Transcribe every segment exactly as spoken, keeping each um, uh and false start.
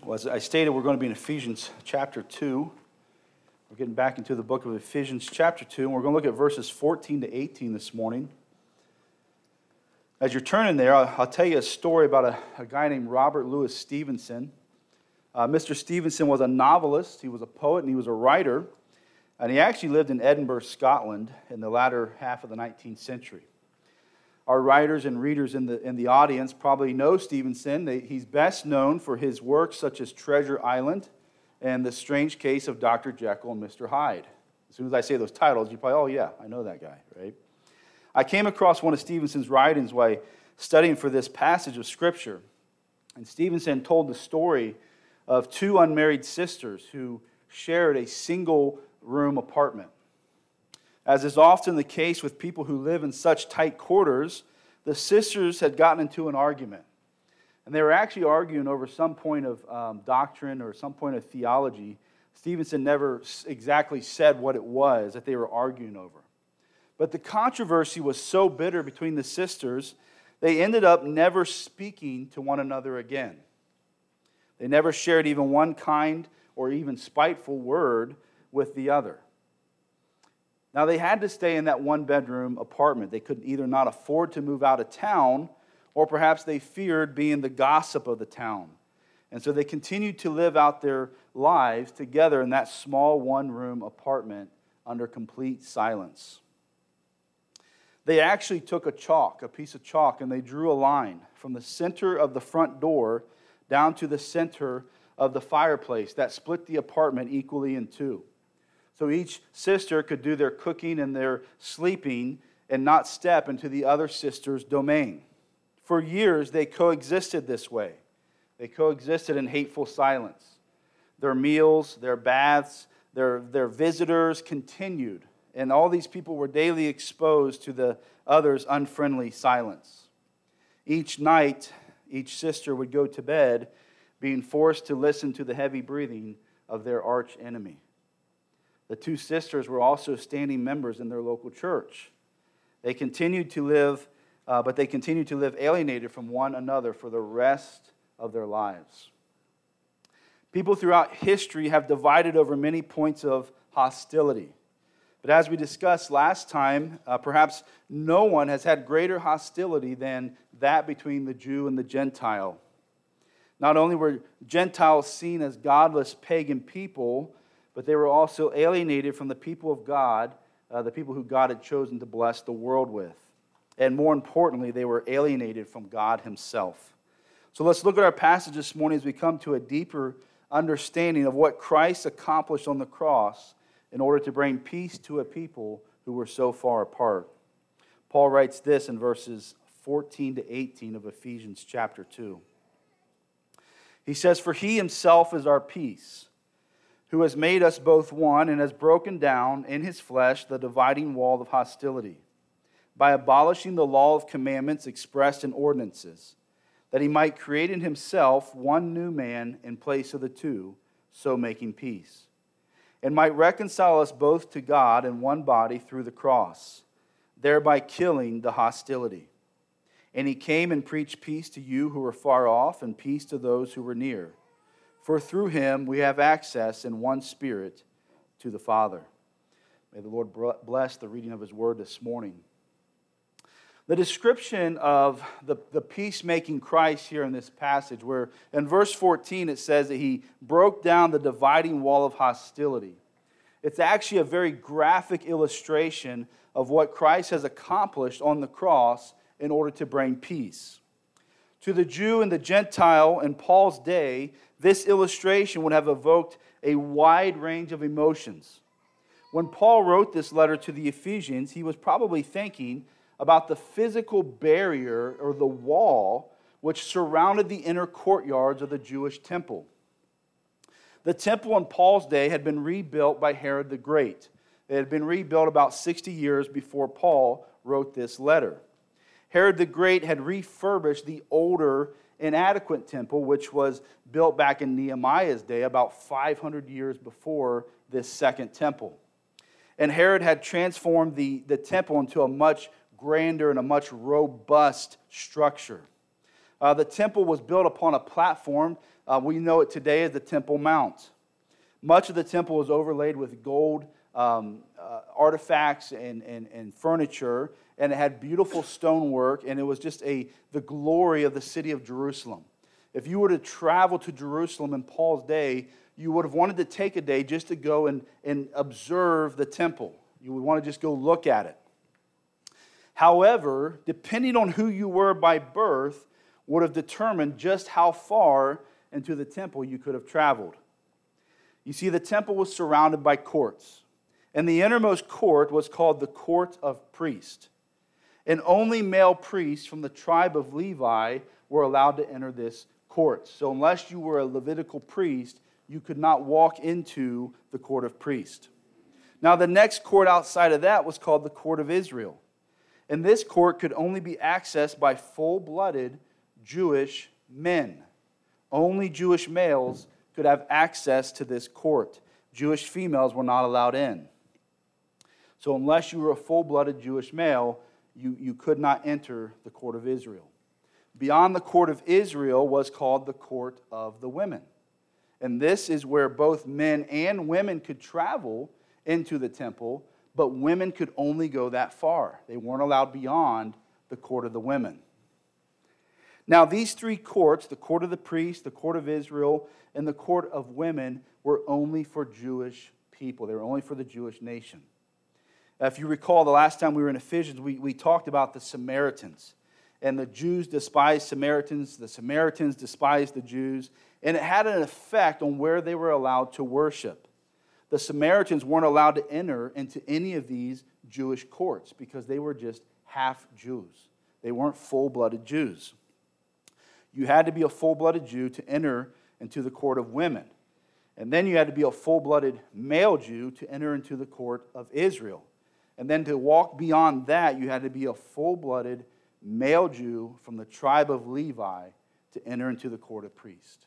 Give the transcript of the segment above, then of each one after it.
Well, as I stated, we're going to be in Ephesians chapter two. We're getting back into the book of Ephesians chapter two, and we're going to look at verses fourteen to eighteen this morning. As you're turning there, I'll, I'll tell you a story about a, a guy named Robert Louis Stevenson. Uh, Mister Stevenson was a novelist, he was a poet, and he was a writer, and he actually lived in Edinburgh, Scotland, in the latter half of the nineteenth century. Our writers and readers in the in the audience probably know Stevenson. They, he's best known for his works such as Treasure Island and The Strange Case of Doctor Jekyll and Mister Hyde. As soon as I say those titles, you probably, oh yeah, I know that guy, right? I came across one of Stevenson's writings while studying for this passage of Scripture. And Stevenson told the story of two unmarried sisters who shared a single-room apartment. As is often the case with people who live in such tight quarters, the sisters had gotten into an argument. And they were actually arguing over some point of um, doctrine or some point of theology. Stevenson never exactly said what it was that they were arguing over. But the controversy was so bitter between the sisters, they ended up never speaking to one another again. They never shared even one kind or even spiteful word with the other. Now, they had to stay in that one-bedroom apartment. They could either not afford to move out of town, or perhaps they feared being the gossip of the town. And so they continued to live out their lives together in that small one-room apartment under complete silence. They actually took a chalk, a piece of chalk, and they drew a line from the center of the front door down to the center of the fireplace that split the apartment equally in two. So each sister could do their cooking and their sleeping and not step into the other sister's domain. For years, they coexisted this way. They coexisted in hateful silence. Their meals, their baths, their, their visitors continued. And all these people were daily exposed to the other's unfriendly silence. Each night, each sister would go to bed being forced to listen to the heavy breathing of their arch enemy. The two sisters were also standing members in their local church. They continued to live, uh, but they continued to live alienated from one another for the rest of their lives. People throughout history have divided over many points of hostility. But as we discussed last time, uh, perhaps no one has had greater hostility than that between the Jew and the Gentile. Not only were Gentiles seen as godless pagan people, but they were also alienated from the people of God, uh, the people who God had chosen to bless the world with. And more importantly, they were alienated from God himself. So let's look at our passage this morning as we come to a deeper understanding of what Christ accomplished on the cross in order to bring peace to a people who were so far apart. Paul writes this in verses fourteen to eighteen of Ephesians chapter two. He says, "For he himself is our peace, who has made us both one and has broken down in his flesh the dividing wall of hostility, by abolishing the law of commandments expressed in ordinances, that he might create in himself one new man in place of the two, so making peace, and might reconcile us both to God in one body through the cross, thereby killing the hostility. And he came and preached peace to you who were far off, and peace to those who were near. For through him we have access in one Spirit to the Father." May the Lord bless the reading of his word this morning. The description of the, the peacemaking Christ here in this passage, where in verse fourteen it says that he broke down the dividing wall of hostility. It's actually a very graphic illustration of what Christ has accomplished on the cross in order to bring peace. To the Jew and the Gentile in Paul's day, this illustration would have evoked a wide range of emotions. When Paul wrote this letter to the Ephesians, he was probably thinking about the physical barrier or the wall which surrounded the inner courtyards of the Jewish temple. The temple in Paul's day had been rebuilt by Herod the Great. It had been rebuilt about sixty years before Paul wrote this letter. Herod the Great had refurbished the older, inadequate temple, which was built back in Nehemiah's day, about five hundred years before this second temple. And Herod had transformed the, the temple into a much grander and a much robust structure. Uh, the temple was built upon a platform. Uh, we know it today as the Temple Mount. Much of the temple was overlaid with gold um, uh, artifacts and, and, and furniture, and it had beautiful stonework, and it was just a the glory of the city of Jerusalem. If you were to travel to Jerusalem in Paul's day, you would have wanted to take a day just to go and, and observe the temple. You would want to just go look at it. However, depending on who you were by birth, would have determined just how far into the temple you could have traveled. You see, the temple was surrounded by courts, and the innermost court was called the court of priests. And only male priests from the tribe of Levi were allowed to enter this court. So unless you were a Levitical priest, you could not walk into the court of priests. Now, the next court outside of that was called the court of Israel. And this court could only be accessed by full-blooded Jewish men. Only Jewish males could have access to this court. Jewish females were not allowed in. So unless you were a full-blooded Jewish male, you, you could not enter the court of Israel. Beyond the court of Israel was called the court of the women. And this is where both men and women could travel into the temple, but women could only go that far. They weren't allowed beyond the court of the women. Now, these three courts, the court of the priests, the court of Israel, and the court of women, were only for Jewish people. They were only for the Jewish nation. If you recall, the last time we were in Ephesians, we, we talked about the Samaritans. And the Jews despised Samaritans, the Samaritans despised the Jews, and it had an effect on where they were allowed to worship. The Samaritans weren't allowed to enter into any of these Jewish courts because they were just half Jews. They weren't full-blooded Jews. You had to be a full-blooded Jew to enter into the court of women. And then you had to be a full-blooded male Jew to enter into the court of Israel. And then to walk beyond that, you had to be a full-blooded male Jew from the tribe of Levi to enter into the court of priests.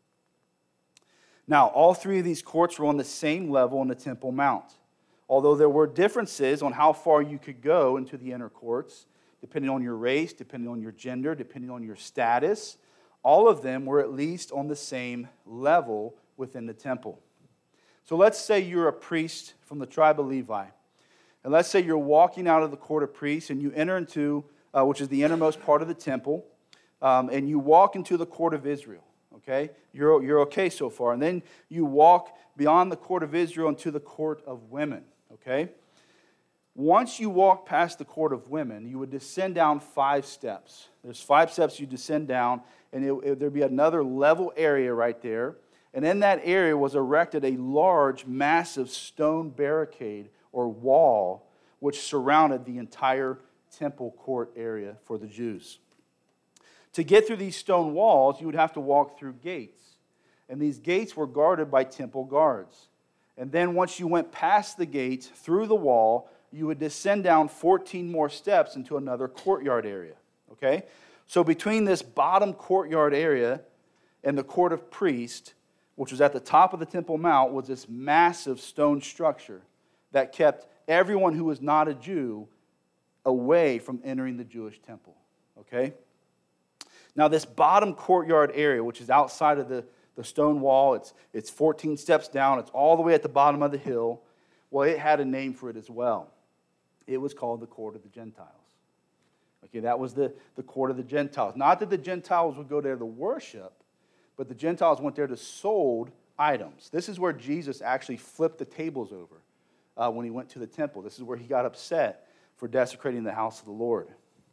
Now, all three of these courts were on the same level in the Temple Mount. Although there were differences on how far you could go into the inner courts, depending on your race, depending on your gender, depending on your status, all of them were at least on the same level within the temple. So let's say you're a priest from the tribe of Levi. And let's say you're walking out of the court of priests and you enter into, uh, which is the innermost part of the temple, um, and you walk into the court of Israel. Okay? You're, you're okay so far. And then you walk beyond the court of Israel into the court of women. Okay? Once you walk past the court of women, you would descend down five steps. There's five steps you descend down, and it, it, there'd be another level area right there. And in that area was erected a large, massive stone barricade or wall which surrounded the entire temple court area for the Jews. To get through these stone walls, you would have to walk through gates. And these gates were guarded by temple guards. And then once you went past the gates, through the wall, you would descend down fourteen more steps into another courtyard area. Okay? So between this bottom courtyard area and the court of priests, which was at the top of the Temple Mount, was this massive stone structure that kept everyone who was not a Jew away from entering the Jewish temple. Okay? Now, this bottom courtyard area, which is outside of the, the stone wall, it's, it's fourteen steps down, it's all the way at the bottom of the hill. Well, it had a name for it as well. It was called the court of the Gentiles. Okay, that was the, the court of the Gentiles. Not that the Gentiles would go there to worship, but the Gentiles went there to sold items. This is where Jesus actually flipped the tables over uh, when he went to the temple. This is where he got upset for desecrating the house of the Lord.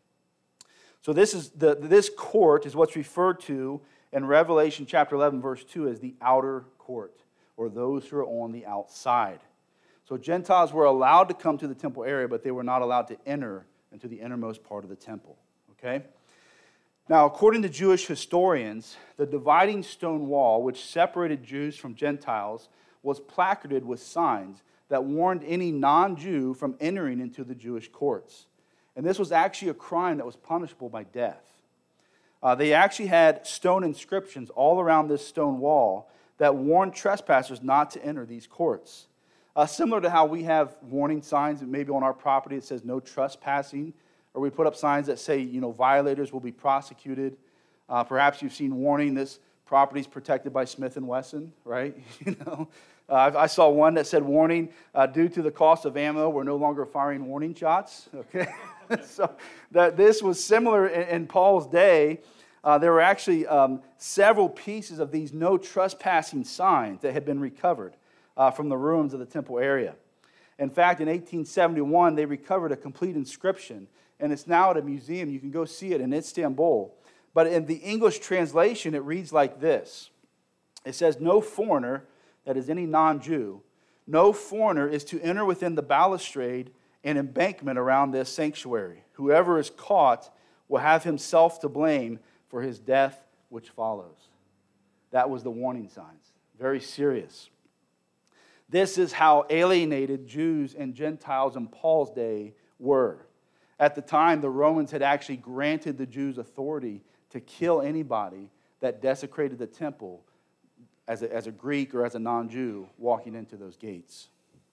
So this is the this court is what's referred to in Revelation chapter eleven, verse two, as the outer court, or those who are on the outside. So Gentiles were allowed to come to the temple area, but they were not allowed to enter into the innermost part of the temple. Okay? Now, according to Jewish historians, the dividing stone wall, which separated Jews from Gentiles, was placarded with signs that warned any non-Jew from entering into the Jewish courts. And this was actually a crime that was punishable by death. Uh, they actually had stone inscriptions all around this stone wall that warned trespassers not to enter these courts. Uh, similar to how we have warning signs, maybe on our property it says no trespassing, or we put up signs that say, you know, violators will be prosecuted. Uh, perhaps you've seen warning, this property is protected by Smith and Wesson, right? You know, uh, I saw one that said, warning, uh, due to the cost of ammo, we're no longer firing warning shots, okay? So that this was similar in, in Paul's day. Uh, there were actually um, several pieces of these no trespassing signs that had been recovered uh, from the ruins of the temple area. In fact, in eighteen seventy-one, they recovered a complete inscription, and it's now at a museum. You can go see it in Istanbul. But in the English translation, it reads like this. It says, no foreigner, that is any non-Jew, no foreigner is to enter within the balustrade and embankment around this sanctuary. Whoever is caught will have himself to blame for his death which follows. That was the warning signs. Very serious. This is how alienated Jews and Gentiles in Paul's day were. At the time, the Romans had actually granted the Jews authority to kill anybody that desecrated the temple as a, as a Greek or as a non-Jew walking into those gates.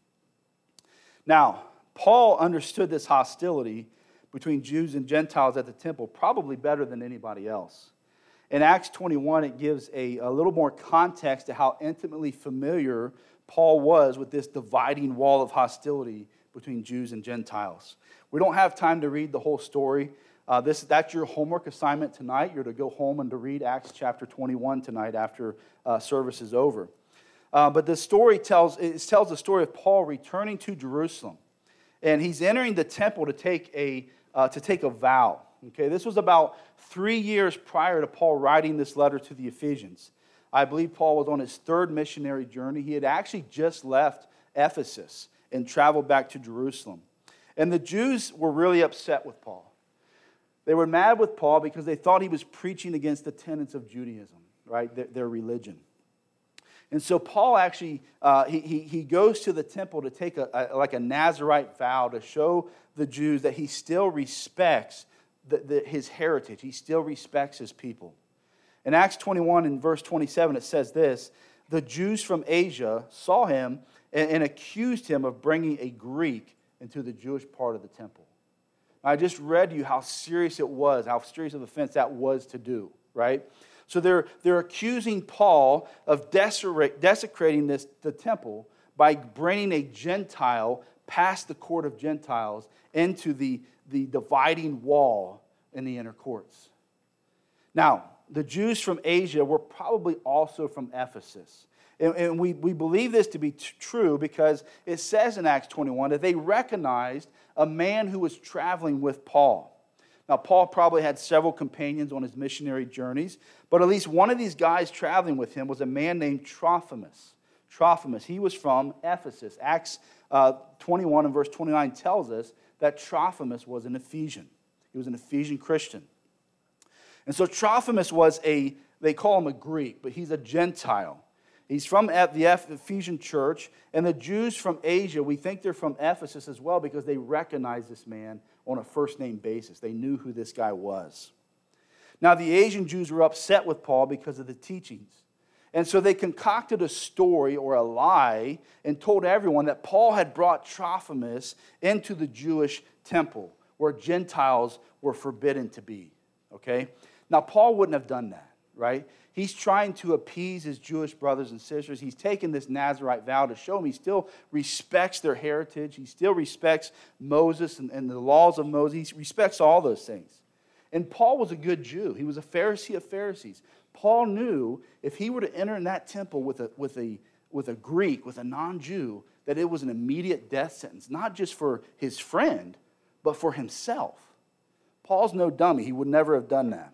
Now, Paul understood this hostility between Jews and Gentiles at the temple probably better than anybody else. In Acts twenty-one, it gives a, a little more context to how intimately familiar Paul was with this dividing wall of hostility between Jews and Gentiles. We don't have time to read the whole story. Uh, this, that's your homework assignment tonight. You're to go home and to read Acts chapter twenty-one tonight after uh, service is over. Uh, but the story tells, it tells the story of Paul returning to Jerusalem. And he's entering the temple to take a, uh, to take a vow. Okay, this was about three years prior to Paul writing this letter to the Ephesians. I believe Paul was on his third missionary journey. He had actually just left Ephesus and traveled back to Jerusalem. And the Jews were really upset with Paul. They were mad with Paul because they thought he was preaching against the tenets of Judaism, right, their, their religion. And so Paul actually, uh, he, he, he goes to the temple to take a, a, like a Nazirite vow to show the Jews that he still respects the, the, his heritage. He still respects his people. In Acts twenty-one and verse twenty-seven, it says this, the Jews from Asia saw him and, and accused him of bringing a Greek into the Jewish part of the temple. I just read you how serious it was, how serious of offense that was to do, right? So they're, they're accusing Paul of desecrating this, the temple by bringing a Gentile past the court of Gentiles into the, the dividing wall in the inner courts. Now, the Jews from Asia were probably also from Ephesus. And, and we, we believe this to be t- true because it says in Acts twenty-one that they recognized a man who was traveling with Paul. Now, Paul probably had several companions on his missionary journeys, but at least one of these guys traveling with him was a man named Trophimus. Trophimus, he was from Ephesus. Acts uh, twenty-one and verse twenty-nine tells us that Trophimus was an Ephesian. He was an Ephesian Christian. And so Trophimus was a, they call him a Greek, but he's a Gentile. He's from the Ephesian church, and the Jews from Asia, we think they're from Ephesus as well because they recognize this man on a first-name basis. They knew who this guy was. Now, the Asian Jews were upset with Paul because of the teachings. And so they concocted a story or a lie and told everyone that Paul had brought Trophimus into the Jewish temple where Gentiles were forbidden to be. Okay? Now, Paul wouldn't have done that, right? He's trying to appease his Jewish brothers and sisters. He's taken this Nazirite vow to show them he still respects their heritage. He still respects Moses and, and the laws of Moses. He respects all those things. And Paul was a good Jew. He was a Pharisee of Pharisees. Paul knew if he were to enter in that temple with a, with a, with a Greek, with a non-Jew, that it was an immediate death sentence, not just for his friend, but for himself. Paul's no dummy. He would never have done that.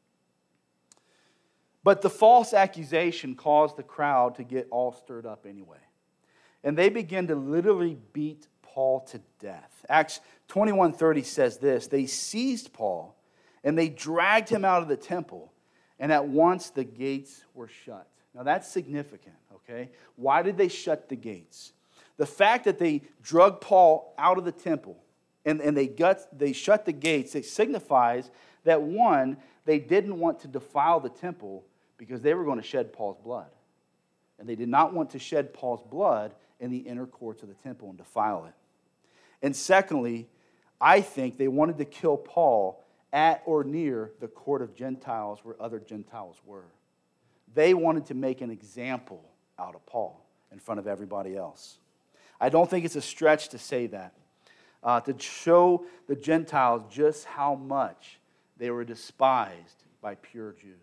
But the false accusation caused the crowd to get all stirred up anyway. And they began to literally beat Paul to death. Acts twenty-one thirty says this, they seized Paul and they dragged him out of the temple, and at once the gates were shut. Now that's significant, okay? Why did they shut the gates? The fact that they dragged Paul out of the temple and, and they, got, they shut the gates, it signifies that one, they didn't want to defile the temple because they were going to shed Paul's blood. And they did not want to shed Paul's blood in the inner courts of the temple and defile it. And secondly, I think they wanted to kill Paul at or near the court of Gentiles where other Gentiles were. They wanted to make an example out of Paul in front of everybody else. I don't think it's a stretch to say that, uh, to show the Gentiles just how much they were despised by pure Jews.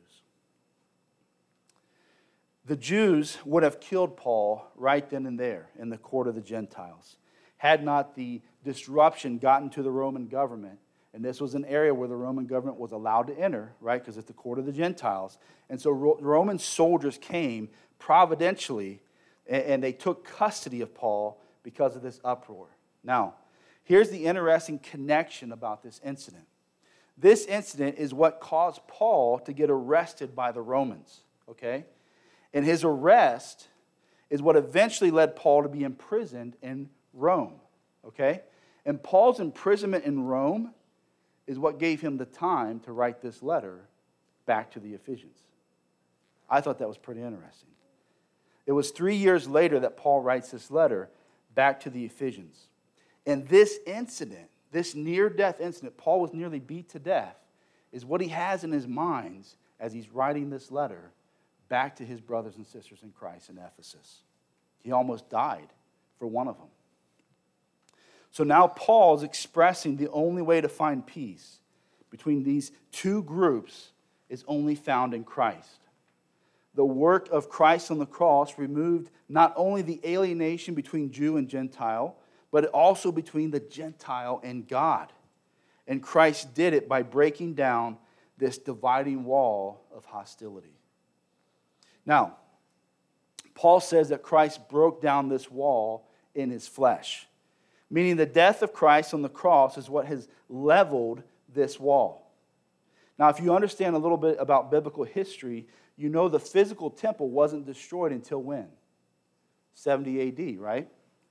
The Jews would have killed Paul right then and there in the court of the Gentiles, had not the disruption gotten to the Roman government. And this was an area where the Roman government was allowed to enter, right, because it's the court of the Gentiles. And so Roman soldiers came providentially, and they took custody of Paul because of this uproar. Now, here's the interesting connection about this incident. This incident is what caused Paul to get arrested by the Romans, okay? And his arrest is what eventually led Paul to be imprisoned in Rome, okay? And Paul's imprisonment in Rome is what gave him the time to write this letter back to the Ephesians. I thought that was pretty interesting. It was three years later that Paul writes this letter back to the Ephesians. And this incident, this near-death incident, Paul was nearly beat to death, is what he has in his mind as he's writing this letter back to his brothers and sisters in Christ in Ephesus. He almost died for one of them. So now Paul is expressing the only way to find peace between these two groups is only found in Christ. The work of Christ on the cross removed not only the alienation between Jew and Gentile, but also between the Gentile and God. And Christ did it by breaking down this dividing wall of hostility. Now, Paul says that Christ broke down this wall in his flesh, meaning the death of Christ on the cross is what has leveled this wall. Now, if you understand a little bit about biblical history, you know the physical temple wasn't destroyed until when? seventy A D, right?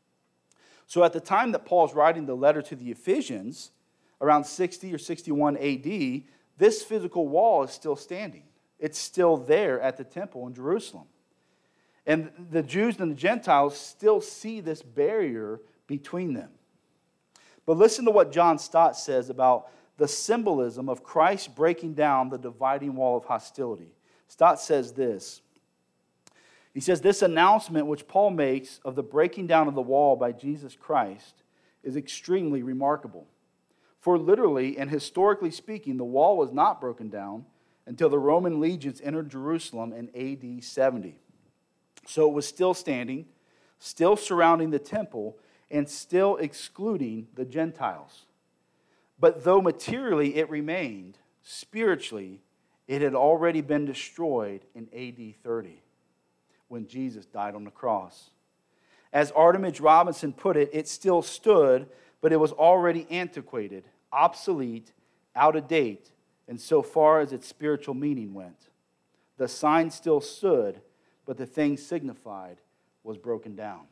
So at the time that Paul's writing the letter to the Ephesians, around sixty or sixty-one A D, this physical wall is still standing. It's still there at the temple in Jerusalem. And the Jews and the Gentiles still see this barrier between them. But listen to what John Stott says about the symbolism of Christ breaking down the dividing wall of hostility. Stott says this. He says, this announcement which Paul makes of the breaking down of the wall by Jesus Christ is extremely remarkable. For literally and historically speaking, the wall was not broken down until the Roman legions entered Jerusalem in A D seventy. So it was still standing, still surrounding the temple, and still excluding the Gentiles. But though materially it remained, spiritually it had already been destroyed in A D thirty, when Jesus died on the cross. As Artemis Robinson put it, it still stood, but it was already antiquated, obsolete, out of date, and so far as its spiritual meaning went. The sign still stood, but the thing signified was broken down.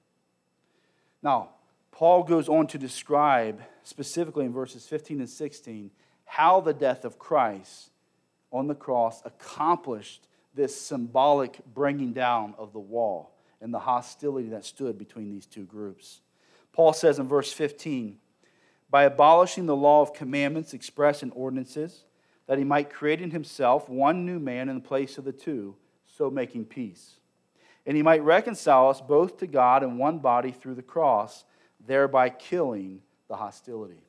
Now, Paul goes on to describe, specifically in verses fifteen and sixteen, how the death of Christ on the cross accomplished this symbolic bringing down of the wall and the hostility that stood between these two groups. Paul says in verse fifteen, by abolishing the law of commandments expressed in ordinances, that he might create in himself one new man in the place of the two, so making peace. And he might reconcile us both to God in one body through the cross, thereby killing the hostility.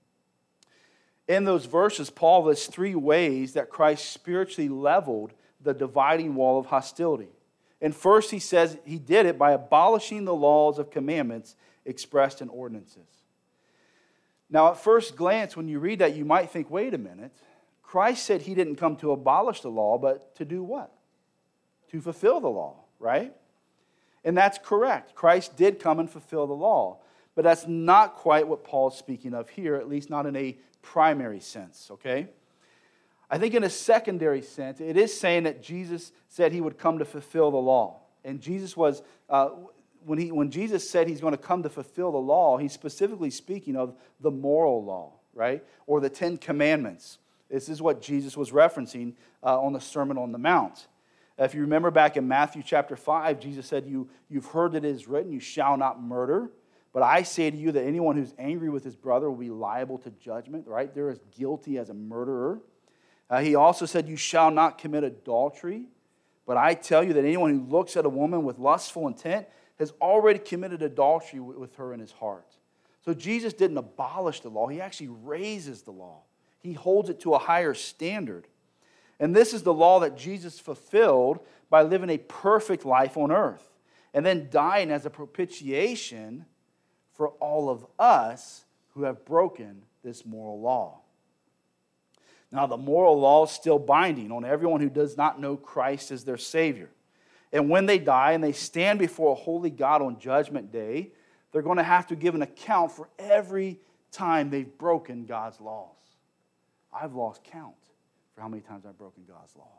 In those verses, Paul lists three ways that Christ spiritually leveled the dividing wall of hostility. And first, he says he did it by abolishing the laws of commandments expressed in ordinances. Now, at first glance, when you read that, you might think, wait a minute. Christ said he didn't come to abolish the law, but to do what? To fulfill the law, right? And that's correct. Christ did come and fulfill the law. But that's not quite what Paul's speaking of here, at least not in a primary sense, okay? I think in a secondary sense, it is saying that Jesus said he would come to fulfill the law. And Jesus was, uh, when, he, when Jesus said he's going to come to fulfill the law, he's specifically speaking of the moral law, right? Or the Ten Commandments. This is what Jesus was referencing uh, on the Sermon on the Mount. If you remember back in Matthew chapter five, Jesus said, you, you've heard that it is written, you shall not murder. But I say to you that anyone who's angry with his brother will be liable to judgment, right? They're as guilty as a murderer. Uh, he also said, you shall not commit adultery. But I tell you that anyone who looks at a woman with lustful intent has already committed adultery with her in his heart. So Jesus didn't abolish the law. He actually raises the law. He holds it to a higher standard. And this is the law that Jesus fulfilled by living a perfect life on earth and then dying as a propitiation for all of us who have broken this moral law. Now, the moral law is still binding on everyone who does not know Christ as their Savior. And when they die and they stand before a holy God on Judgment Day, they're going to have to give an account for every time they've broken God's laws. I've lost count for how many times I've broken God's laws.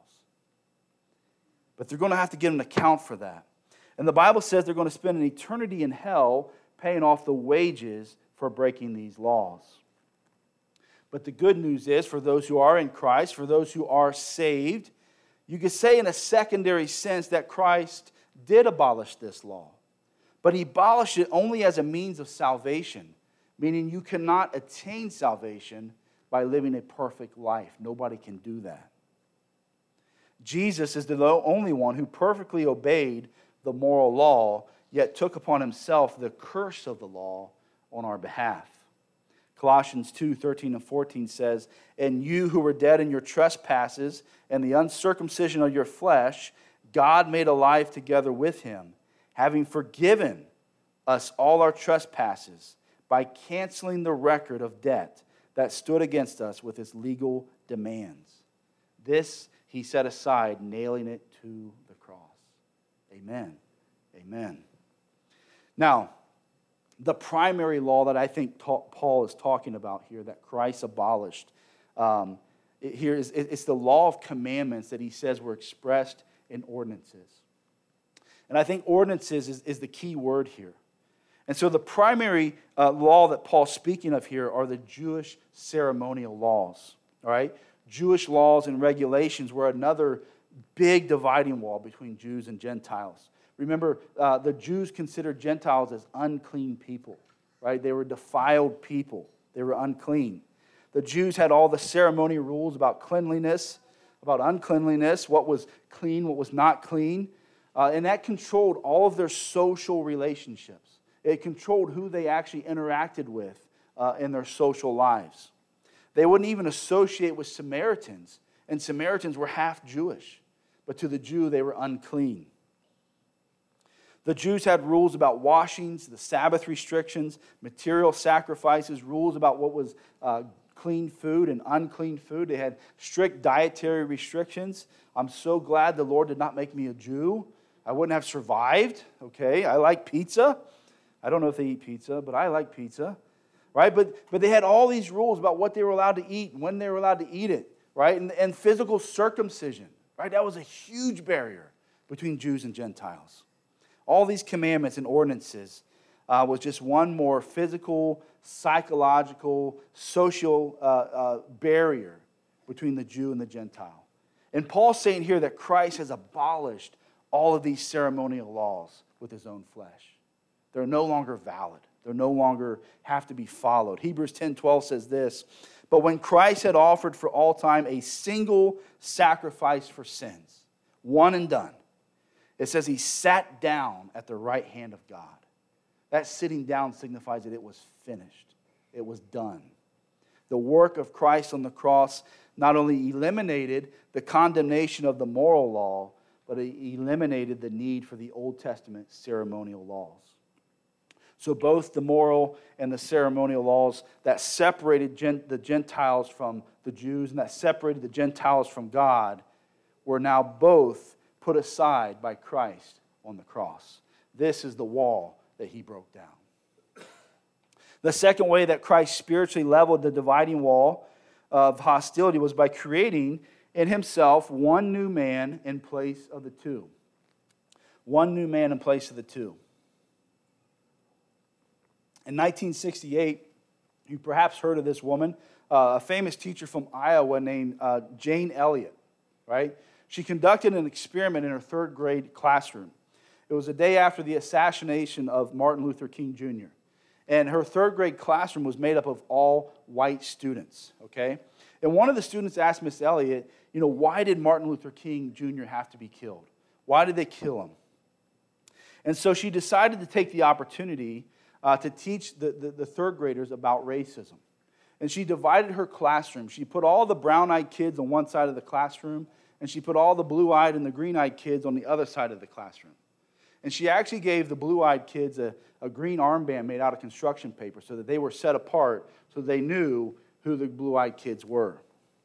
But they're going to have to give an account for that. And the Bible says they're going to spend an eternity in hell paying off the wages for breaking these laws. But the good news is, for those who are in Christ, for those who are saved, you could say in a secondary sense that Christ did abolish this law. But he abolished it only as a means of salvation, meaning you cannot attain salvation by living a perfect life. Nobody can do that. Jesus is the only one who perfectly obeyed the moral law, yet took upon himself the curse of the law on our behalf. Colossians two, thirteen and fourteen says, and you who were dead in your trespasses and the uncircumcision of your flesh, God made alive together with him, having forgiven us all our trespasses by canceling the record of debt that stood against us with its legal demands. This he set aside, nailing it to the cross. Amen. Amen. Now, the primary law that I think ta- Paul is talking about here, that Christ abolished, um, it, here is it's the law of commandments that he says were expressed in ordinances. And I think ordinances is, is the key word here. And so the primary uh, law that Paul's speaking of here are the Jewish ceremonial laws. All right? Jewish laws and regulations were another big dividing wall between Jews and Gentiles. Remember, uh, the Jews considered Gentiles as unclean people, right? They were defiled people. They were unclean. The Jews had all the ceremony rules about cleanliness, about uncleanliness, what was clean, what was not clean. Uh, and that controlled all of their social relationships. It controlled who they actually interacted with uh, in their social lives. They wouldn't even associate with Samaritans, and Samaritans were half Jewish. But to the Jew, they were unclean. The Jews had rules about washings, the Sabbath restrictions, material sacrifices, rules about what was uh, clean food and unclean food. They had strict dietary restrictions. I'm so glad the Lord did not make me a Jew. I wouldn't have survived, okay? I like pizza. I don't know if they eat pizza, but I like pizza, right? But, but they had all these rules about what they were allowed to eat and when they were allowed to eat it, right? And, and physical circumcision, right? That was a huge barrier between Jews and Gentiles. All these commandments and ordinances uh, was just one more physical, psychological, social uh, uh, barrier between the Jew and the Gentile. And Paul's saying here that Christ has abolished all of these ceremonial laws with his own flesh. They're no longer valid. They no longer have to be followed. Hebrews ten twelve says this, but when Christ had offered for all time a single sacrifice for sins, one and done, it says he sat down at the right hand of God. That sitting down signifies that it was finished. It was done. The work of Christ on the cross not only eliminated the condemnation of the moral law, but it eliminated the need for the Old Testament ceremonial laws. So both the moral and the ceremonial laws that separated the Gentiles from the Jews and that separated the Gentiles from God were now both put aside by Christ on the cross. This is the wall that he broke down. The second way that Christ spiritually leveled the dividing wall of hostility was by creating in himself one new man in place of the two. One new man in place of the two. In nineteen sixty-eight, you perhaps heard of this woman, uh, a famous teacher from Iowa named uh, Jane Elliott, right? She conducted an experiment in her third grade classroom. It was the day after the assassination of Martin Luther King Junior And her third grade classroom was made up of all white students, okay? And one of the students asked Miss Elliott, you know, why did Martin Luther King Junior have to be killed? Why did they kill him? And so she decided to take the opportunity uh, to teach the, the, the third graders about racism. And she divided her classroom. She put all the brown-eyed kids on one side of the classroom, and she put all the blue-eyed and the green-eyed kids on the other side of the classroom. And she actually gave the blue-eyed kids a, a green armband made out of construction paper so that they were set apart so they knew who the blue-eyed kids were.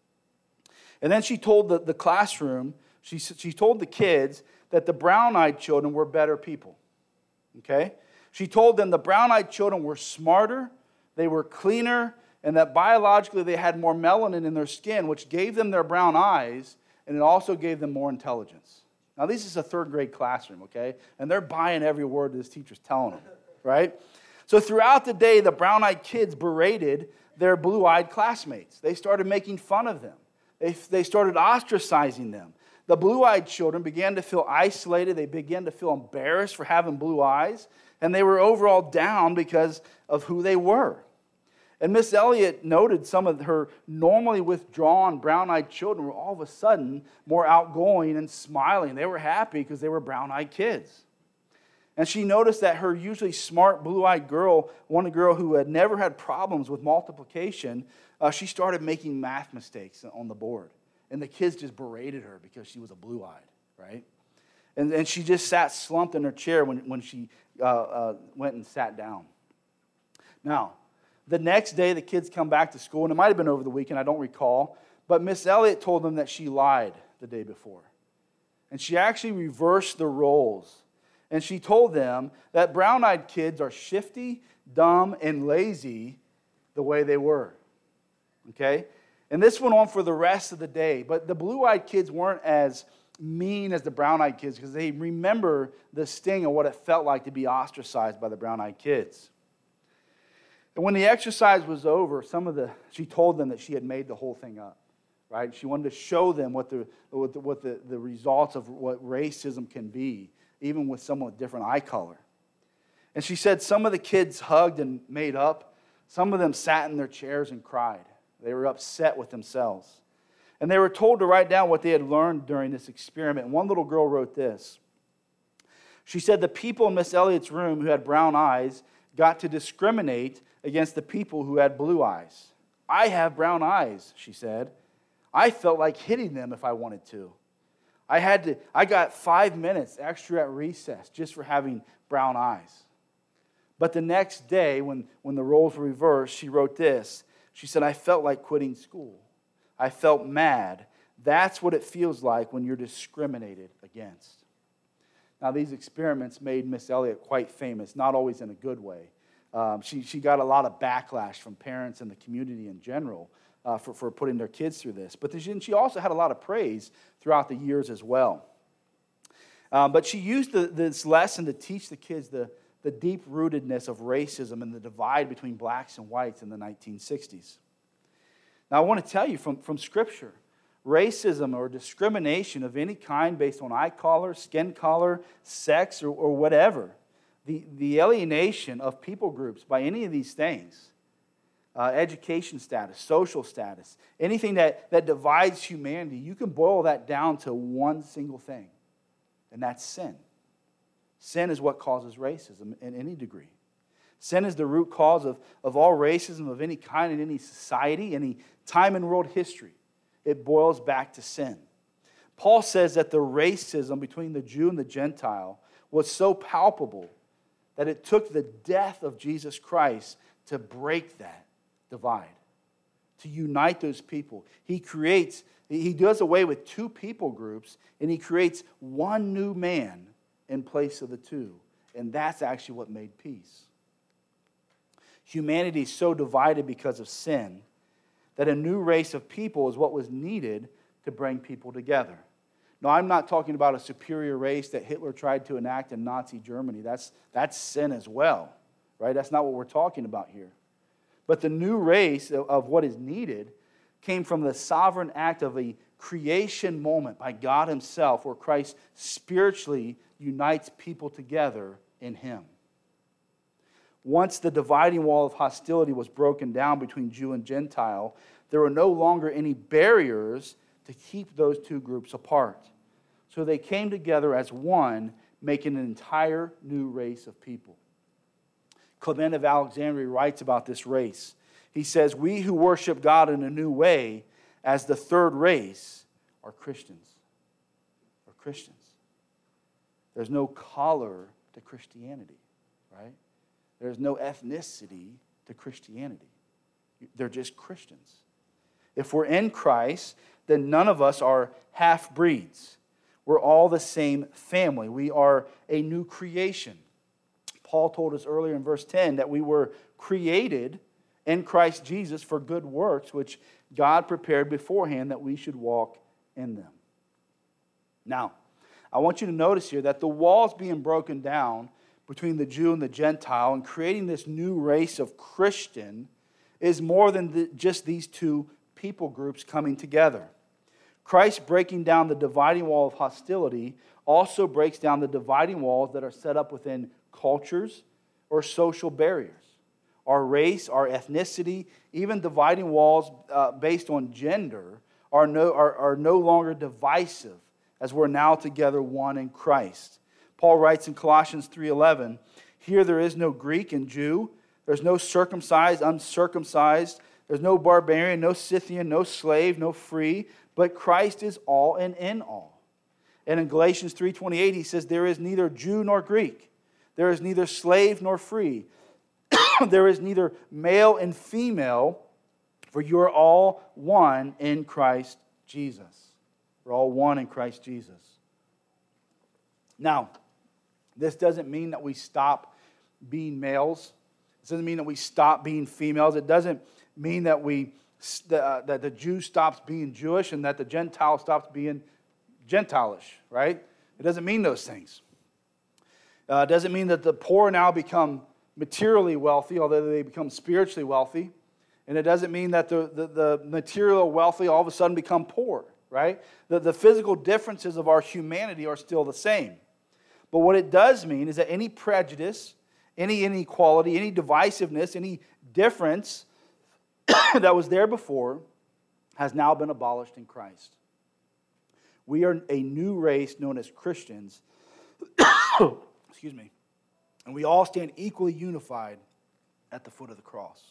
And then she told the, the classroom, she, she told the kids that the brown-eyed children were better people. Okay? She told them the brown-eyed children were smarter, they were cleaner, and that biologically they had more melanin in their skin, which gave them their brown eyes, and it also gave them more intelligence. Now, this is a third grade classroom, okay? And they're buying every word this teacher's telling them, right? So throughout the day, the brown-eyed kids berated their blue-eyed classmates. They started making fun of them. They, they started ostracizing them. The blue-eyed children began to feel isolated. They began to feel embarrassed for having blue eyes, and they were overall down because of who they were. And Miss Elliott noted some of her normally withdrawn brown-eyed children were all of a sudden more outgoing and smiling. They were happy because they were brown-eyed kids. And she noticed that her usually smart blue-eyed girl, one girl who had never had problems with multiplication, uh, she started making math mistakes on the board. And the kids just berated her because she was a blue-eyed, right? And, and she just sat slumped in her chair when, when she uh, uh, went and sat down. Now, the next day, the kids come back to school, and it might have been over the weekend, I don't recall, but Miss Elliott told them that she lied the day before. And she actually reversed the roles. And she told them that brown-eyed kids are shifty, dumb, and lazy the way they were. Okay? And this went on for the rest of the day. But the blue-eyed kids weren't as mean as the brown-eyed kids because they remember the sting of what it felt like to be ostracized by the brown-eyed kids. And when the exercise was over, some of the she told them that she had made the whole thing up, right? She wanted to show them what the what the, what the, the results of what racism can be, even with someone with different eye color. And she said some of the kids hugged and made up. Some of them sat in their chairs and cried. They were upset with themselves. And they were told to write down what they had learned during this experiment. And one little girl wrote this. She said the people in Miss Elliott's room who had brown eyes got to discriminate against the people who had blue eyes. I have brown eyes, she said. I felt like hitting them if I wanted to. I had to. I got five minutes extra at recess just for having brown eyes. But the next day, when, when the roles were reversed, she wrote this. She said, I felt like quitting school. I felt mad. That's what it feels like when you're discriminated against. Now, these experiments made Miss Elliott quite famous, not always in a good way. Um, she, she got a lot of backlash from parents and the community in general uh, for, for putting their kids through this. But she, she also had a lot of praise throughout the years as well. Um, but she used the, this lesson to teach the kids the, the deep-rootedness of racism and the divide between blacks and whites in the nineteen sixties. Now, I want to tell you from, from Scripture, racism or discrimination of any kind based on eye color, skin color, sex, or, or whatever, the, the alienation of people groups by any of these things, uh, education status, social status, anything that, that divides humanity, you can boil that down to one single thing, and that's sin. Sin is what causes racism in any degree. Sin is the root cause of, of all racism of any kind in any society, any time in world history. It boils back to sin. Paul says that the racism between the Jew and the Gentile was so palpable that it took the death of Jesus Christ to break that divide, to unite those people. He creates, he does away with two people groups, and he creates one new man in place of the two. And that's actually what made peace. Humanity is so divided because of sin that a new race of people is what was needed to bring people together. Now, I'm not talking about a superior race that Hitler tried to enact in Nazi Germany. That's, that's sin as well, right? That's not what we're talking about here. But the new race of, of what is needed came from the sovereign act of a creation moment by God himself where Christ spiritually unites people together in him. Once the dividing wall of hostility was broken down between Jew and Gentile, there were no longer any barriers to keep those two groups apart. So they came together as one, making an entire new race of people. Clement of Alexandria writes about this race. He says, "We who worship God in a new way as the third race are Christians." Are Christians. There's no color to Christianity, right? There's no ethnicity to Christianity. They're just Christians. If we're in Christ, then none of us are half-breeds. We're all the same family. We are a new creation. Paul told us earlier in verse ten that we were created in Christ Jesus for good works, which God prepared beforehand that we should walk in them. Now, I want you to notice here that the walls being broken down between the Jew and the Gentile and creating this new race of Christian is more than the, just these two people groups coming together. Christ breaking down the dividing wall of hostility also breaks down the dividing walls that are set up within cultures or social barriers. Our race, our ethnicity, even dividing walls uh, based on gender are no, are, are no longer divisive as we're now together one in Christ. Paul writes in Colossians three eleven, "Here there is no Greek and Jew, there's no circumcised, uncircumcised, there's no barbarian, no Scythian, no slave, no free, but Christ is all and in all." And in Galatians three twenty-eight he says, "There is neither Jew nor Greek, there is neither slave nor free, there is neither male and female, for you are all one in Christ Jesus." We're all one in Christ Jesus. Now, this doesn't mean that we stop being males. It doesn't mean that we stop being females. It doesn't mean that we uh, that the Jew stops being Jewish and that the Gentile stops being Gentilish, right? It doesn't mean those things. Uh, it doesn't mean that the poor now become materially wealthy, although they become spiritually wealthy. And it doesn't mean that the, the, the material wealthy all of a sudden become poor, right? The, the physical differences of our humanity are still the same. But what it does mean is that any prejudice, any inequality, any divisiveness, any difference that was there before has now been abolished in Christ. We are a new race known as Christians. Excuse me. And we all stand equally unified at the foot of the cross.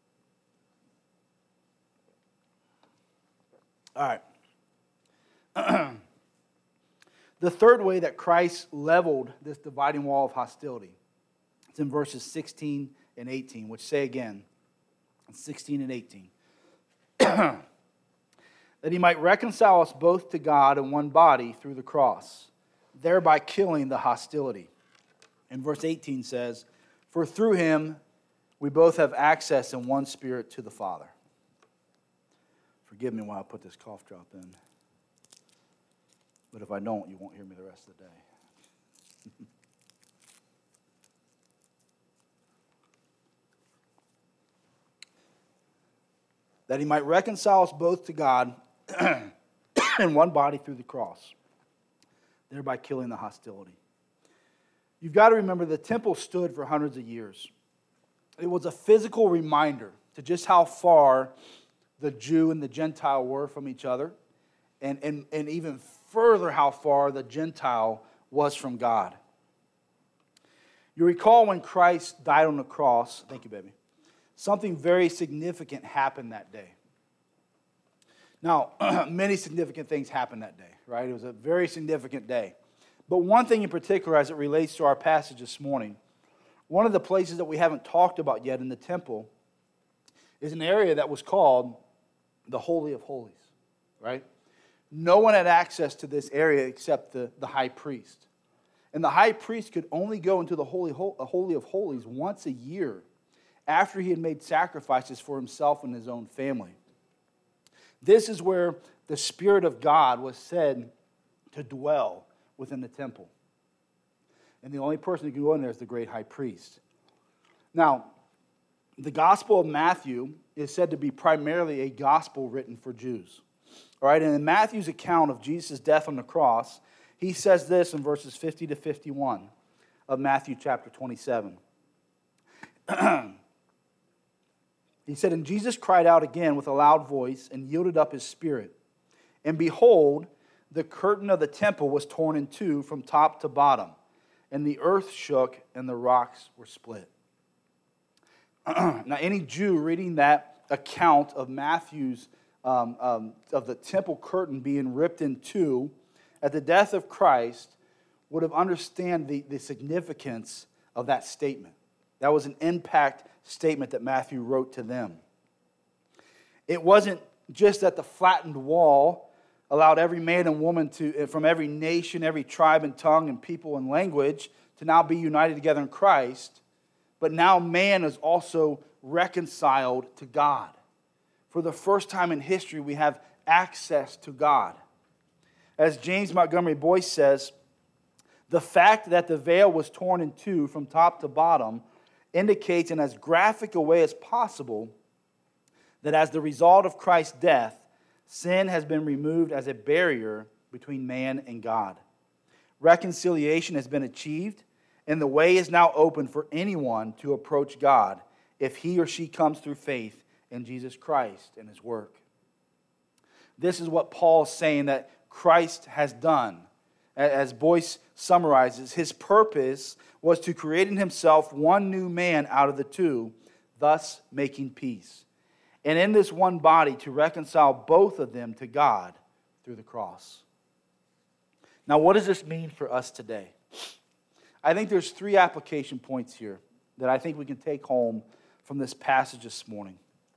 All right. The third way that Christ leveled this dividing wall of hostility, it's in verses sixteen and eighteen, which say again, sixteen and eighteen, that he might reconcile us both to God in one body through the cross, thereby killing the hostility. And verse eighteen says, "For through him we both have access in one spirit to the Father." Forgive me while I put this cough drop in. But if I don't, you won't hear me the rest of the day. That he might reconcile us both to God in one body through the cross, thereby killing the hostility. You've got to remember the temple stood for hundreds of years. It was a physical reminder to just how far the Jew and the Gentile were from each other, and, and, and even further how far the Gentile was from God. You recall when Christ died on the cross, thank you, baby, something very significant happened that day. Now, many significant things happened that day, right? It was a very significant day. But one thing in particular as it relates to our passage this morning, one of the places that we haven't talked about yet in the temple is an area that was called the Holy of Holies, right? No one had access to this area except the, the high priest. And the high priest could only go into the Holy, Holy of Holies once a year after he had made sacrifices for himself and his own family. This is where the Spirit of God was said to dwell within the temple. And the only person who can go in there is the great high priest. Now, the Gospel of Matthew is said to be primarily a gospel written for Jews. All right, and in Matthew's account of Jesus' death on the cross, he says this in verses fifty to fifty-one of Matthew chapter twenty-seven. He said, "And Jesus cried out again with a loud voice and yielded up his spirit. And behold, the curtain of the temple was torn in two from top to bottom, and the earth shook and the rocks were split." Now, any Jew reading that account of Matthew's, um, um, of the temple curtain being ripped in two at the death of Christ would have understood the, the significance of that statement. That was an impact statement that Matthew wrote to them. It wasn't just that the flattened wall allowed every man and woman to, from every nation, every tribe and tongue and people and language to now be united together in Christ, but now man is also reconciled to God. For the first time in history, we have access to God. As James Montgomery Boyce says, the fact that the veil was torn in two from top to bottom indicates in as graphic a way as possible that as the result of Christ's death, sin has been removed as a barrier between man and God. Reconciliation has been achieved, and the way is now open for anyone to approach God if he or she comes through faith in Jesus Christ and his work. This is what Paul is saying that Christ has done. As Boyce summarizes, his purpose was to create in himself one new man out of the two, thus making peace. And in this one body to reconcile both of them to God through the cross. Now, what does this mean for us today? I think there's three application points here that I think we can take home from this passage this morning.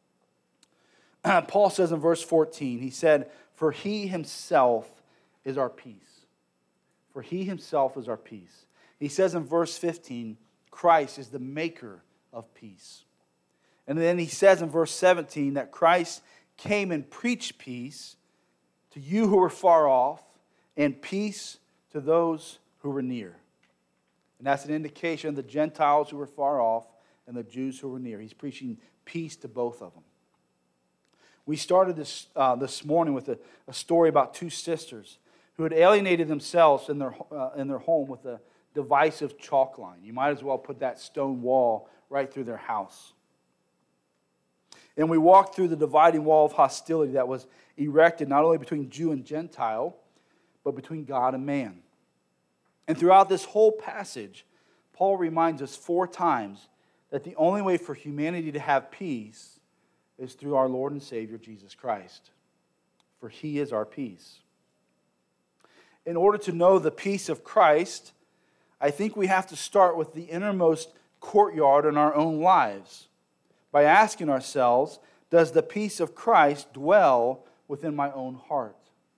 Paul says in verse fourteen, he said, "For he himself is our peace." For he himself is our peace. He says in verse fifteen, Christ is the maker of peace. And then he says in verse seventeen that Christ came and preached peace to you who were far off and peace to those who were near. And that's an indication of the Gentiles who were far off and the Jews who were near. He's preaching peace to both of them. We started this uh, this morning with a, a story about two sisters who had alienated themselves in their, uh, in their home with a divisive chalk line. You might as well put that stone wall right through their house. And we walked through the dividing wall of hostility that was erected not only between Jew and Gentile, but between God and man. And throughout this whole passage, Paul reminds us four times that the only way for humanity to have peace is through our Lord and Savior, Jesus Christ. For he is our peace. In order to know the peace of Christ, I think we have to start with the innermost courtyard in our own lives by asking ourselves, does the peace of Christ dwell within my own heart?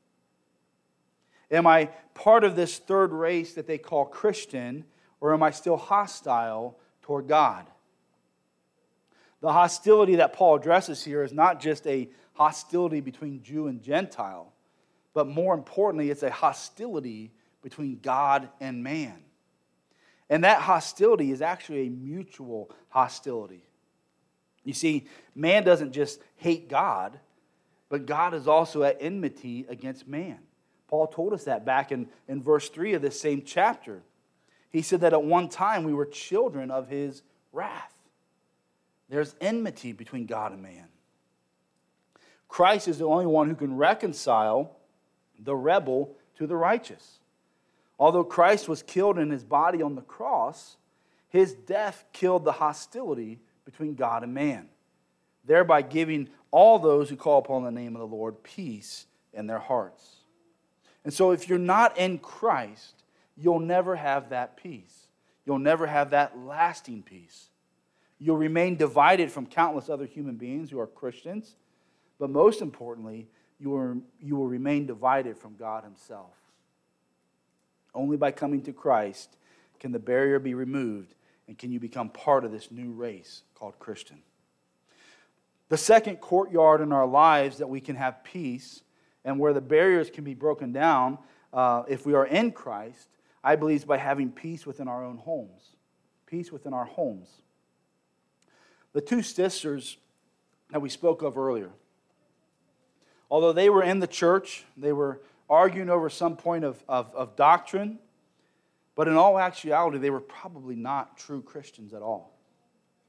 Am I part of this third race that they call Christian, or am I still hostile toward God? The hostility that Paul addresses here is not just a hostility between Jew and Gentile, but more importantly, it's a hostility between God and man. And that hostility is actually a mutual hostility. You see, man doesn't just hate God, but God is also at enmity against man. Paul told us that back in, in verse three of this same chapter. He said that at one time we were children of his wrath. There's enmity between God and man. Christ is the only one who can reconcile the rebel to the righteous. Although Christ was killed in his body on the cross, his death killed the hostility between God and man, thereby giving all those who call upon the name of the Lord peace in their hearts. And so if you're not in Christ, you'll never have that peace. You'll never have that lasting peace. You'll remain divided from countless other human beings who are Christians, but most importantly, you will, you will remain divided from God himself. Only by coming to Christ can the barrier be removed and can you become part of this new race called Christian. The second courtyard in our lives that we can have peace and where the barriers can be broken down uh, if we are in Christ, I believe is by having peace within our own homes. Peace within our homes. The two sisters that we spoke of earlier, although they were in the church, they were arguing over some point of, of, of doctrine, but in all actuality, they were probably not true Christians at all.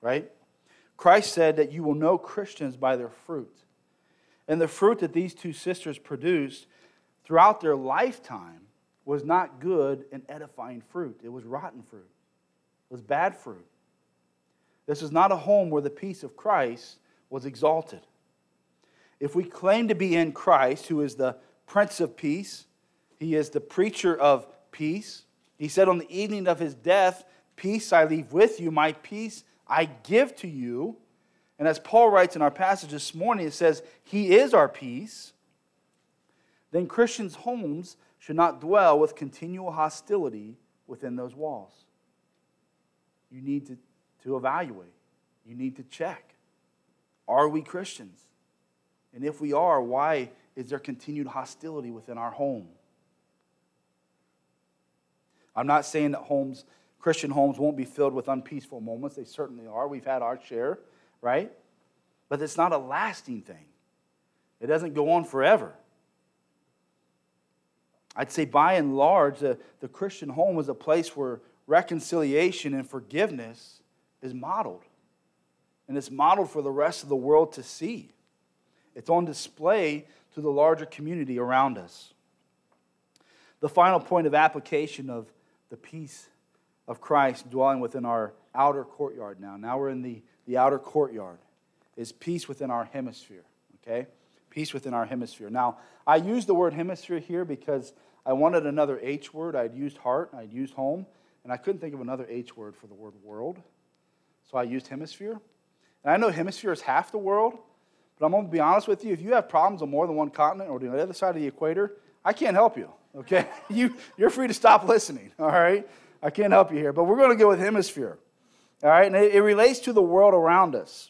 right? Christ said that you will know Christians by their fruit. And the fruit that these two sisters produced throughout their lifetime was not good and edifying fruit. It was rotten fruit. It was bad fruit. This is not a home where the peace of Christ was exalted. If we claim to be in Christ, who is the Prince of Peace, He is the preacher of peace. He said on the evening of His death, peace I leave with you, my peace I give to you. And as Paul writes in our passage this morning, it says, He is our peace. Then Christians' homes should not dwell with continual hostility within those walls. You need to, to evaluate. You need to check. Are we Christians? And if we are, why is there continued hostility within our home? I'm not saying that homes, Christian homes won't be filled with unpeaceful moments. They certainly are. We've had our share, right? But it's not a lasting thing. It doesn't go on forever. I'd say by and large, the, the Christian home is a place where reconciliation and forgiveness is modeled. And it's modeled for the rest of the world to see. It's on display to the larger community around us. The final point of application of the peace of Christ dwelling within our outer courtyard now. Now we're in the, the outer courtyard. Is peace within our hemisphere. Okay? Peace within our hemisphere. Now, I use the word hemisphere here because I wanted another H word. I'd used heart, I'd used home, and I couldn't think of another H word for the word world. So I used hemisphere. And I know hemisphere is half the world, but I'm going to be honest with you. If you have problems on more than one continent or the other side of the equator, I can't help you. Okay? you, you're free to stop listening. All right? I can't help you here. But we're going to go with hemisphere. All right? And it, it relates to the world around us.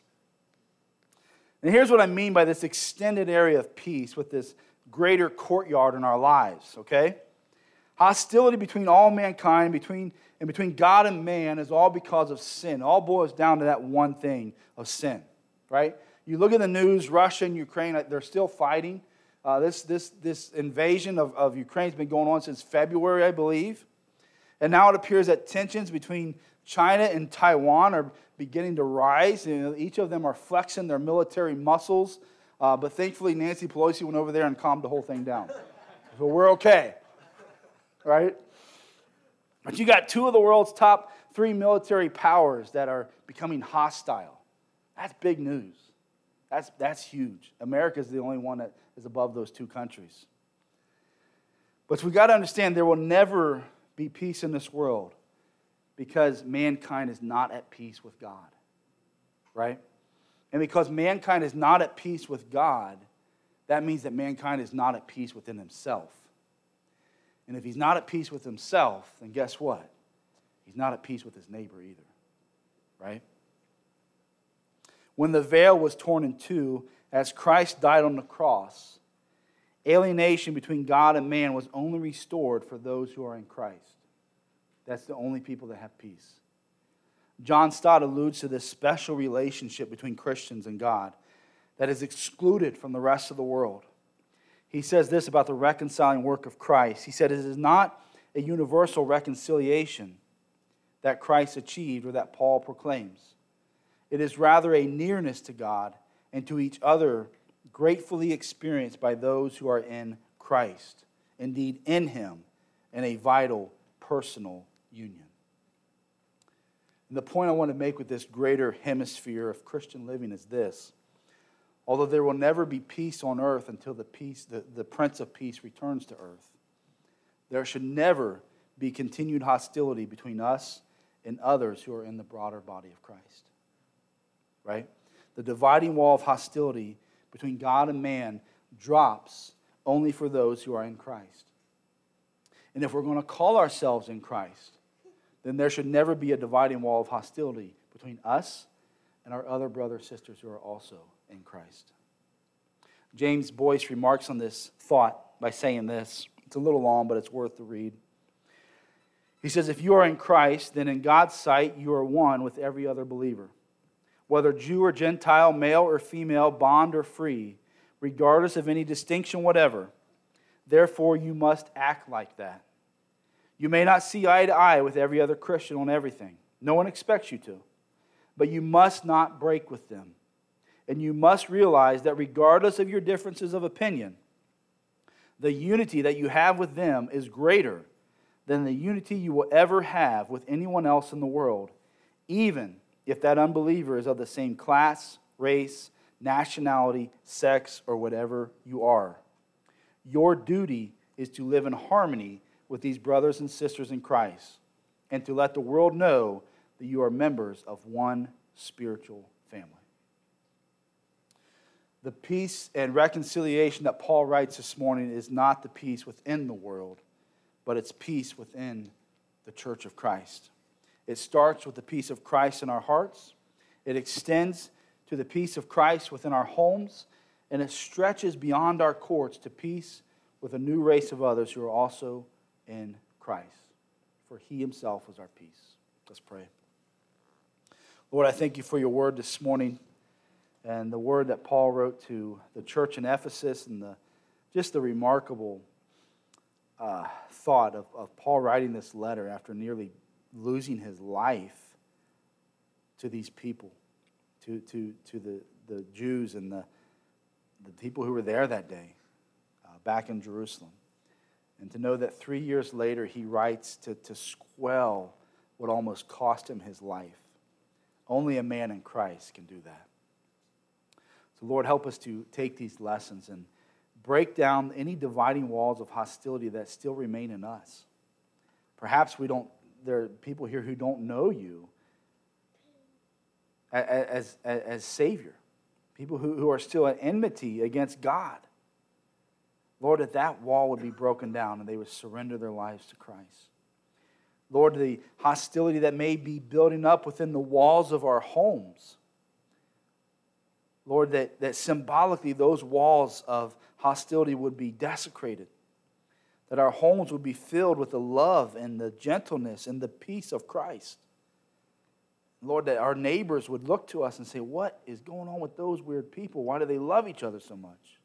And here's what I mean by this extended area of peace with this greater courtyard in our lives, okay? Hostility between all mankind, between and between God and man is all because of sin. It all boils down to that one thing of sin, right? You look at the news, Russia and Ukraine, they're still fighting. Uh, this, this, this invasion of, of Ukraine has been going on since February, I believe. And now it appears that tensions between China and Taiwan are beginning to rise. You know, each of them are flexing their military muscles. Uh, but thankfully, Nancy Pelosi went over there and calmed the whole thing down. So we're okay, right? But you got two of the world's top three military powers that are becoming hostile. That's big news. That's, that's huge. America is the only one that is above those two countries. But we got to understand there will never be peace in this world because mankind is not at peace with God, right? And because mankind is not at peace with God, that means that mankind is not at peace within himself. And if he's not at peace with himself, then guess what? He's not at peace with his neighbor either, right? When the veil was torn in two, as Christ died on the cross, alienation between God and man was only restored for those who are in Christ. That's the only people that have peace. John Stott alludes to this special relationship between Christians and God that is excluded from the rest of the world. He says this about the reconciling work of Christ. He said, it is not a universal reconciliation that Christ achieved or that Paul proclaims. It is rather a nearness to God and to each other gratefully experienced by those who are in Christ, indeed in Him, in a vital, personal union. And the point I want to make with this greater hemisphere of Christian living is this. Although there will never be peace on earth until the peace, the, the Prince of Peace returns to earth, there should never be continued hostility between us and others who are in the broader body of Christ. Right? The dividing wall of hostility between God and man drops only for those who are in Christ. And if we're going to call ourselves in Christ, then there should never be a dividing wall of hostility between us and our other brothers and sisters who are also in Christ. James Boyce remarks on this thought by saying this. It's a little long, but it's worth to read. He says, if you are in Christ, then in God's sight you are one with every other believer. Whether Jew or Gentile, male or female, bond or free, regardless of any distinction whatever. Therefore, you must act like that. You may not see eye to eye with every other Christian on everything. No one expects you to. but you must not break with them. And you must realize that regardless of your differences of opinion, the unity that you have with them is greater than the unity you will ever have with anyone else in the world, even if that unbeliever is of the same class, race, nationality, sex, or whatever you are. Your duty is to live in harmony with these brothers and sisters in Christ and to let the world know that you are members of one spiritual family. The peace and reconciliation that Paul writes this morning is not the peace within the world, but it's peace within the church of Christ. It starts with the peace of Christ in our hearts. It extends to the peace of Christ within our homes, and it stretches beyond our courts to peace with a new race of others who are also in Christ. For he himself is our peace. Let's pray. Lord, I thank you for your word this morning and the word that Paul wrote to the church in Ephesus and the just the remarkable uh, thought of, of Paul writing this letter after nearly losing his life to these people, to, to, to the, the Jews and the, the people who were there that day uh, back in Jerusalem. And to know that three years later he writes to, to squell what almost cost him his life. Only a man in Christ can do that. So Lord, help us to take these lessons and break down any dividing walls of hostility that still remain in us. Perhaps we don't, there are people here who don't know you as, as, as Savior. People who, who are still at enmity against God. Lord, that that wall would be broken down and they would surrender their lives to Christ. Lord, the hostility that may be building up within the walls of our homes. Lord, that, that symbolically those walls of hostility would be desecrated. That our homes would be filled with the love and the gentleness and the peace of Christ. Lord, that our neighbors would look to us and say, what is going on with those weird people? Why do they love each other so much?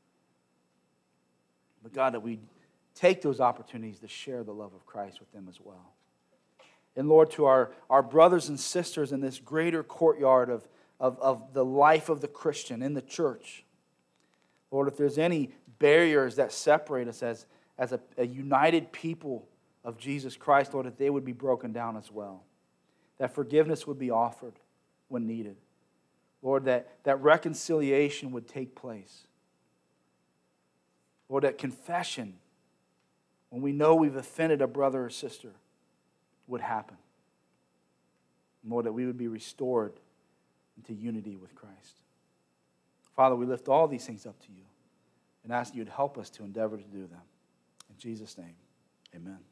But God, that we take those opportunities to share the love of Christ with them as well. And Lord, to our, our brothers and sisters in this greater courtyard of, of, of the life of the Christian in the church, Lord, if there's any barriers that separate us as, as a, a united people of Jesus Christ, Lord, that they would be broken down as well. That forgiveness would be offered when needed. Lord, that, that reconciliation would take place. Lord, that confession, when we know we've offended a brother or sister, would happen. Lord, that we would be restored into unity with Christ. Father, we lift all these things up to you and ask you to help us to endeavor to do them. In Jesus' name, amen.